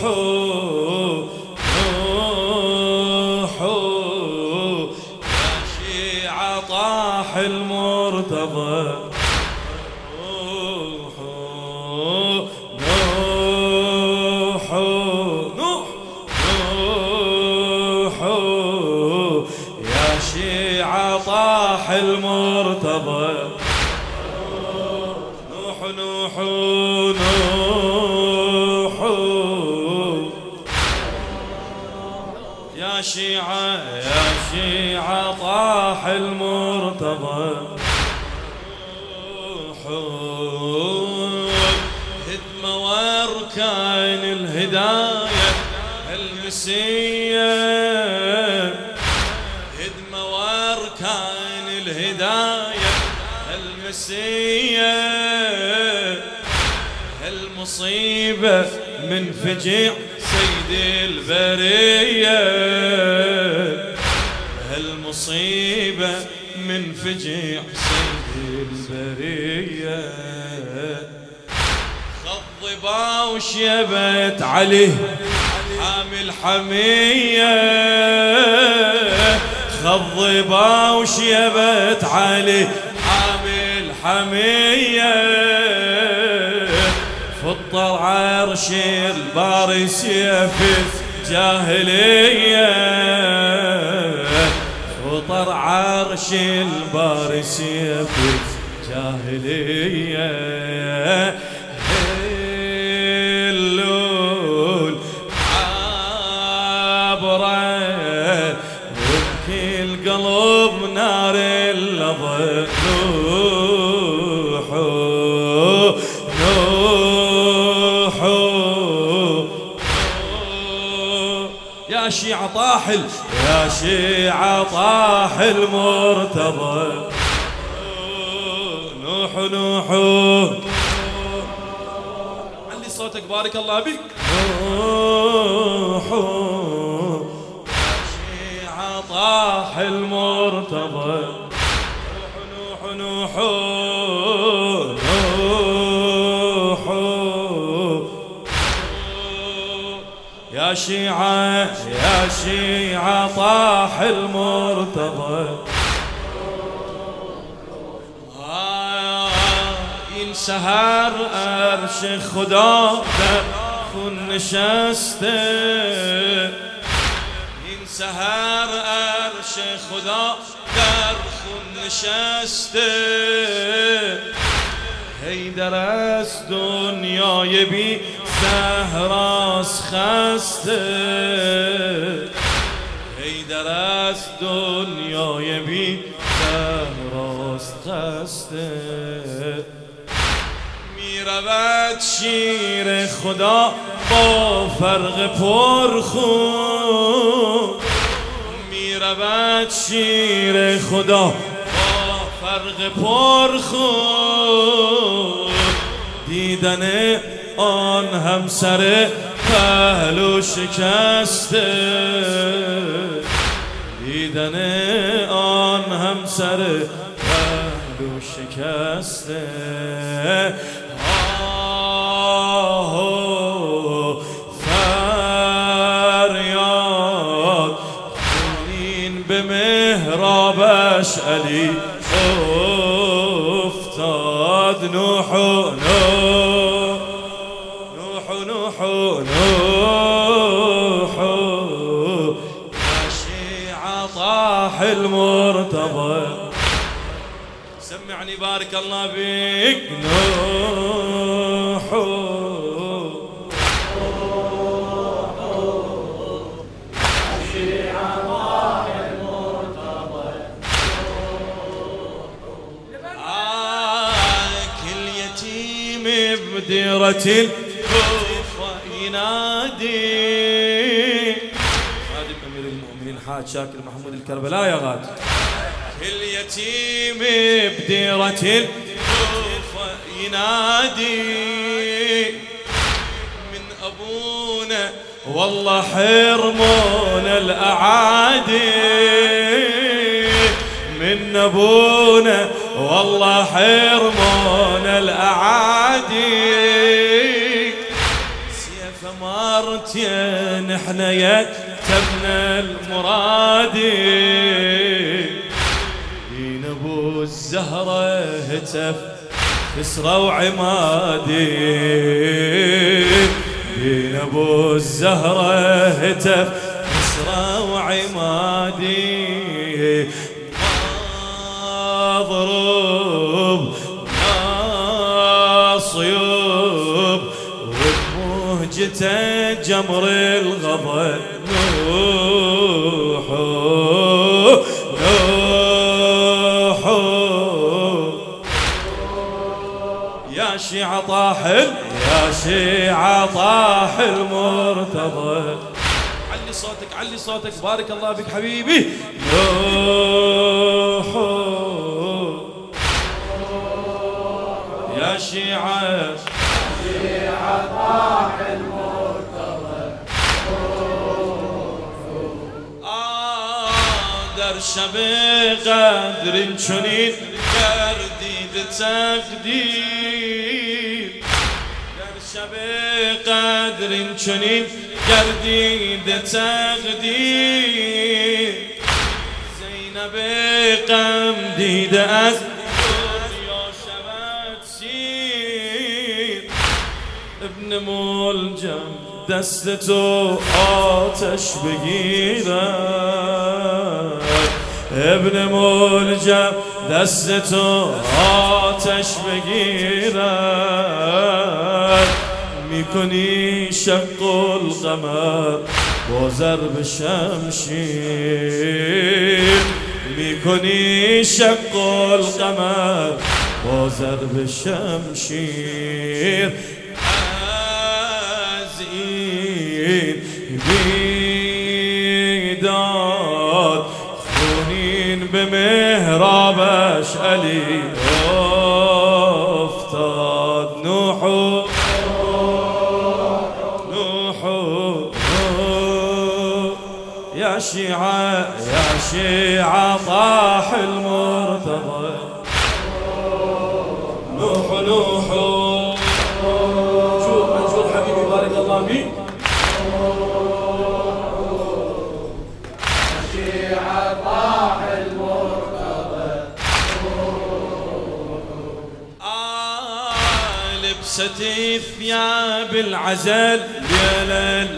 يا شيعة طاح المرتضى يا شيعة طاح المرتضى نوح يا شيعة طاح المرتضى هدم واركان الهداية المسية هدم واركان الهداية المسية هالمصيبة من فجيع سيد البرية هالمصيبة من فجيع سيد البرية خضبا وشيبت عليه حامل حمية خضبا وشيبت عليه حامل حمية فطر عرش الباري سيف الجاهلية فطر عرش الباري سيف الجاهلية هلول عبره وبكي القلب نار اللظى يا شيعة طاحل يا شيعة طاح المرتضى نوح علي صوتك بارك الله بك نوح يا شيعة طاح المرتضى نوح يا شيعة طاح المرتضى ينسهر أرش خدا خن نشسته ينسهر أرش خدا در خن نشسته هيدر از دنیای بی سهراس خسته هيدر از دنیای بی سهراس خسته میرود شیر خدا با فرق پرخون میرود شیر خدا فرق پرخون دیدن آن همسر پهلو شکسته دیدن آن همسر پهلو شکسته فریاد خونین به مهرابش علی افتاد نوح يا شيعة طاح المرتضى سمعني بارك الله بك نوح بديرة الكوفة ينادي خادم أمير المؤمنين حاج شاكر محمود الكربلاء يا غاد اليتيم بديرة الكوفة ينادي من أبونا والله حرمونا الأعادي من أبونا والله حرمونا الأعادي سيف ثمرتين احنا يكتبنا المرادي دين ابو الزهرة هتف كسرى وعمادي دين ابو الزهرة هتف كسرى وعمادي مضروب صيوب وبمهجته جمر الغضب يا شيعة طاحل يا شيعة طاحل مرتضى علي صوتك علي صوتك بارك الله بك حبيبي يا شيعة طاحل مرتضى درش بقدر شنين جرديد تقدير درش بقدر شنين جرديد تقدير زينب قمديد از ابن ملجم دستتو آتش بگیره ابن ملجم دستتو آتش بگیره میکنی شق القمر با ضرب شمشیر میکنی شق القمر با ضرب شمشیر بیداد خونین به مهرابش علی افتاد نوحو يا شيعة طاح المرتضى نوحو شوف منشور حبيبي بارك الله فيك لبستي ثياب العزل ليل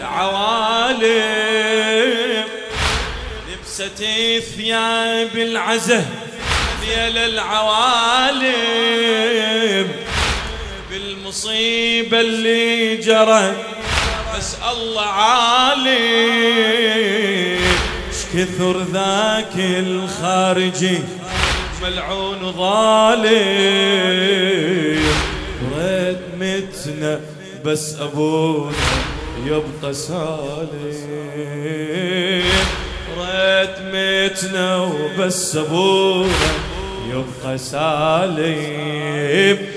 العوالم لبستي ثياب العزل ليل العوالم بالمصيبة اللي جرت بس الله عالم اش كثر ذاك الخارجي ملعون ظالم وريت متنا بس أبونا يبقى سالم ريت متنا وبس أبونا يبقى سالم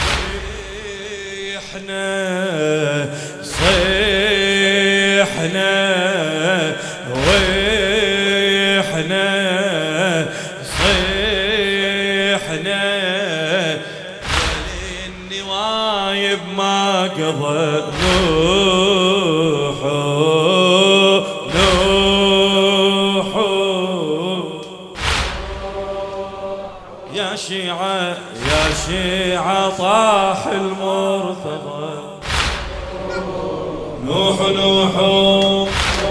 صيحنا ويحنا صيحنا النوايب ما قضى نوحو يا شيعة طاح المرتضى نوحو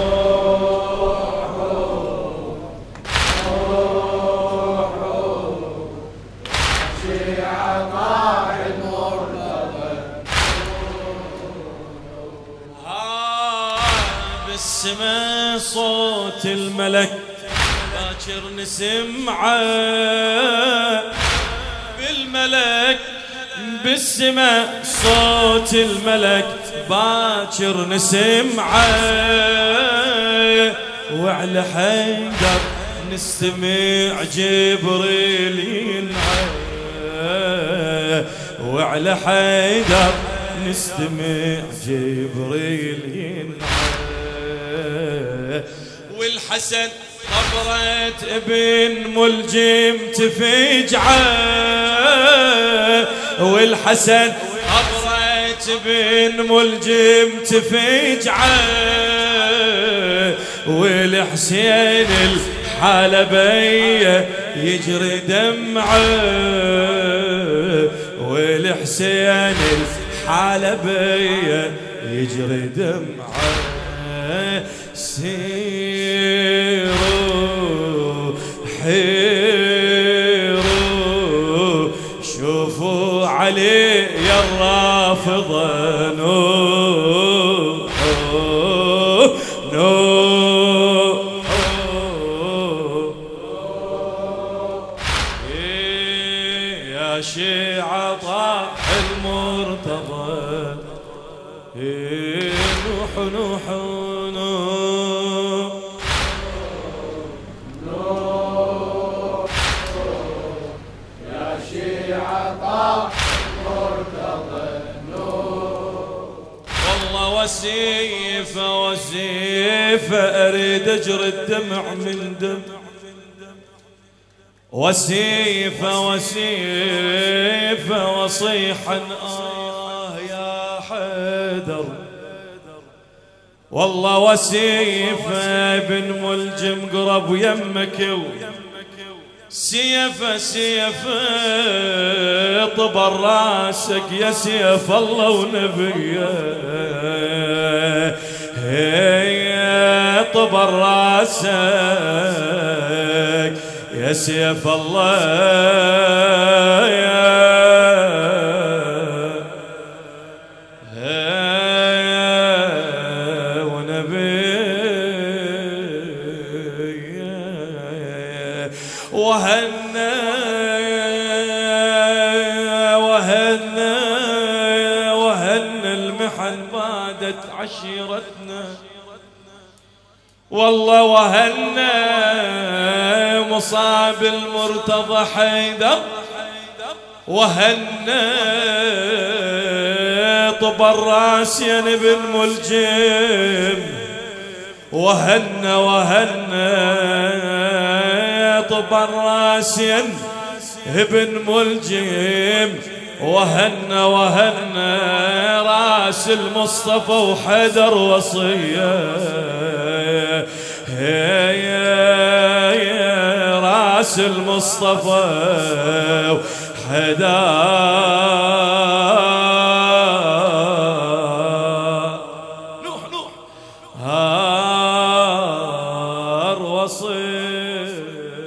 بالسما صوت الملك باكر نسمعه بالملك بالسما صوت الملك باكر نسمعه وعلى حيدر نستمع جبريل ينعى وعلى حيدر نستمع جبريل ينعى والحسن خبرت ابن ملجم تفجعه والحسن خبرت بن ملجم تفجعه والحسين الحلبية يجري دمعه والحسين الحلبية يجري دمعه سيروا حيروا شوفوا علي يا الرافضة نوح نوح يا شيعة طاح المرتضى نوح نوح نوح يا شيعة طاح المرتضى والله وسيفة وسيفة أريد أجري الدمع من دم وسيفة وسيفة وصيحا يا حيدر والله وسيفة بن ملجم قرب يمك سيفة سيفة طبر راسك يا سيف الله ونبيه طبر راسك يا سيف الله يا وهنا وهنا وهنا المحن بادت عشيرتنا والله وهنا مصاب المرتضى حيدر وهنا طبر راسيا بن ملجم وهنا وهنا طبر راسيا ابن ملجم وهنا وهنا راس المصطفى وحدر وصيه راس المصطفى وحدر نوح هار وصيه